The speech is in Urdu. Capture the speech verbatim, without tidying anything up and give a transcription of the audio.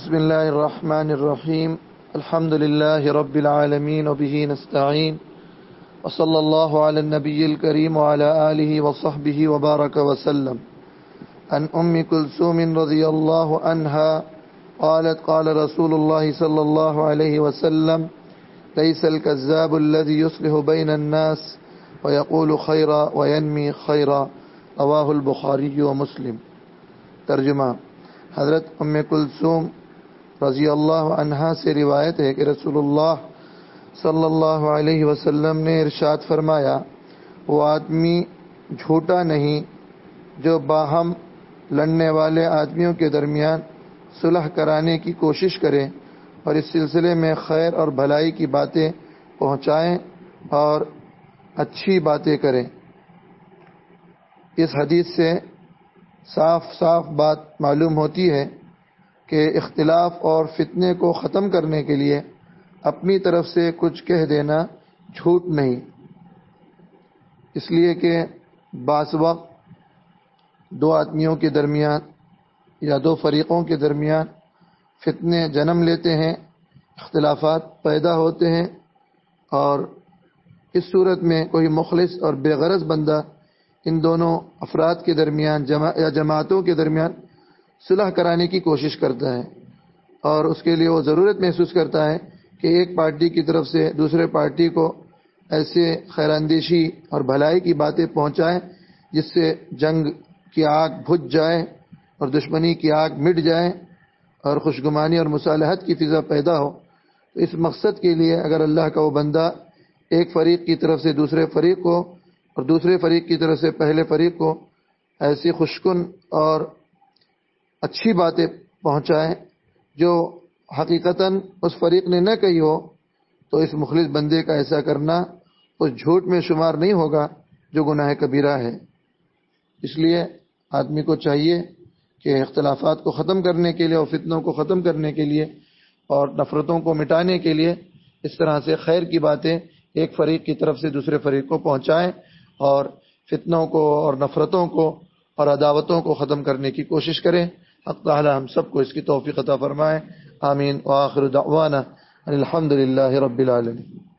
بسم الله الرحمن الرحيم. الحمد لله رب العالمين وبه نستعين وصلى الله على النبي الكريم وعلى آله وصحبه وبارك وسلم. عن أم كلثوم رضي الله عنها قالت قال رسول الله صلى الله عليه وسلم ليس الكذاب الذي يصلح بين الناس ويقول خيرا وينمي خيرا. رواه البخاری و مسلم. ترجمہ: حضرت ام کلثوم رضی اللہ عنہا سے روایت ہے کہ رسول اللہ صلی اللہ علیہ وسلم نے ارشاد فرمایا، وہ آدمی جھوٹا نہیں جو باہم لڑنے والے آدمیوں کے درمیان صلح کرانے کی کوشش کرے اور اس سلسلے میں خیر اور بھلائی کی باتیں پہنچائیں اور اچھی باتیں کریں۔ اس حدیث سے صاف صاف بات معلوم ہوتی ہے کہ اختلاف اور فتنے کو ختم کرنے کے لیے اپنی طرف سے کچھ کہہ دینا جھوٹ نہیں، اس لیے کہ بعض وقت دو آدمیوں کے درمیان یا دو فریقوں کے درمیان فتنے جنم لیتے ہیں، اختلافات پیدا ہوتے ہیں، اور اس صورت میں کوئی مخلص اور بے غرض بندہ ان دونوں افراد کے درمیان جمع یا جماعتوں کے درمیان صلح کرانے کی کوشش کرتا ہے، اور اس کے لیے وہ ضرورت محسوس کرتا ہے کہ ایک پارٹی کی طرف سے دوسرے پارٹی کو ایسے خیر اندیشی اور بھلائی کی باتیں پہنچائیں جس سے جنگ کی آگ بجھ جائے اور دشمنی کی آگ مٹ جائے اور خوشگمانی اور مصالحت کی فضا پیدا ہو۔ تو اس مقصد کے لیے اگر اللہ کا وہ بندہ ایک فریق کی طرف سے دوسرے فریق کو اور دوسرے فریق کی طرف سے پہلے فریق کو ایسی خوشکن اور اچھی باتیں پہنچائیں جو حقیقتاً اس فریق نے نہ کہی ہو، تو اس مخلص بندے کا ایسا کرنا اس جھوٹ میں شمار نہیں ہوگا جو گناہ کبیرہ ہے۔ اس لیے آدمی کو چاہیے کہ اختلافات کو ختم کرنے کے لیے اور فتنوں کو ختم کرنے کے لیے اور نفرتوں کو مٹانے کے لیے اس طرح سے خیر کی باتیں ایک فریق کی طرف سے دوسرے فریق کو پہنچائیں اور فتنوں کو اور نفرتوں کو اور عداوتوں کو ختم کرنے کی کوشش کریں۔ حق تعالی ہم سب کو اس کی توفیق عطا فرمائے، آمین۔ وآخر دعوانا ان الحمد للہ رب العالمین۔